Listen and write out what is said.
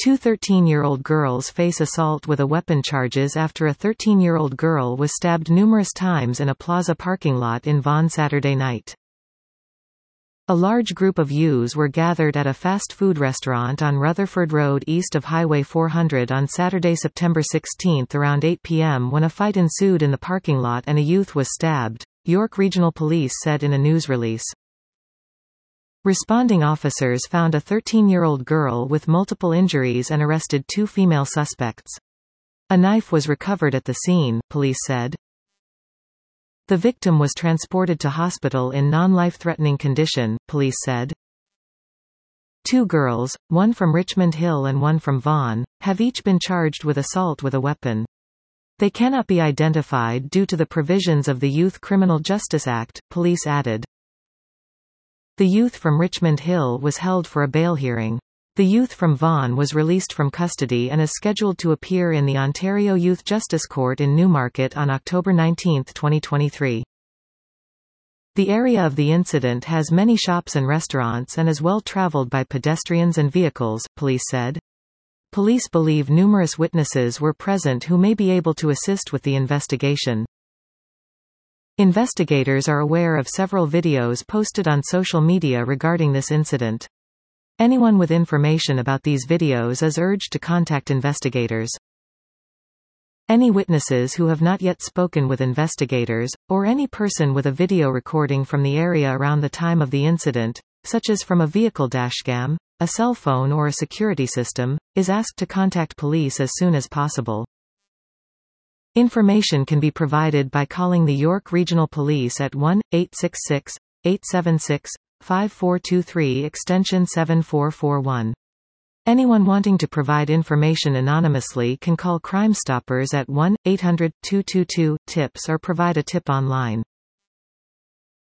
Two 13-year-old girls face assault with a weapon charges after a 13-year-old girl was stabbed numerous times in a plaza parking lot in Vaughan Saturday night. A large group of youths were gathered at a fast food restaurant on Rutherford Road east of Highway 400 on Saturday, September 16 around 8 p.m. when a fight ensued in the parking lot and a youth was stabbed, York Regional Police said in a news release. Responding officers found a 13-year-old girl with multiple injuries and arrested two female suspects. A knife was recovered at the scene, police said. The victim was transported to hospital in non-life-threatening condition, police said. Two girls, one from Richmond Hill and one from Vaughan, have each been charged with assault with a weapon. They cannot be identified due to the provisions of the Youth Criminal Justice Act, police added. The youth from Richmond Hill was held for a bail hearing. The youth from Vaughan was released from custody and is scheduled to appear in the Ontario Youth Justice Court in Newmarket on October 19, 2023. The area of the incident has many shops and restaurants and is well traveled by pedestrians and vehicles, police said. Police believe numerous witnesses were present who may be able to assist with the investigation. Investigators are aware of several videos posted on social media regarding this incident. Anyone with information about these videos is urged to contact investigators. Any witnesses who have not yet spoken with investigators, or any person with a video recording from the area around the time of the incident, such as from a vehicle dashcam, a cell phone or a security system, is asked to contact police as soon as possible. Information can be provided by calling the York Regional Police at 1-866-876-5423 extension 7441. Anyone wanting to provide information anonymously can call Crime Stoppers at 1-800-222-TIPS or provide a tip online.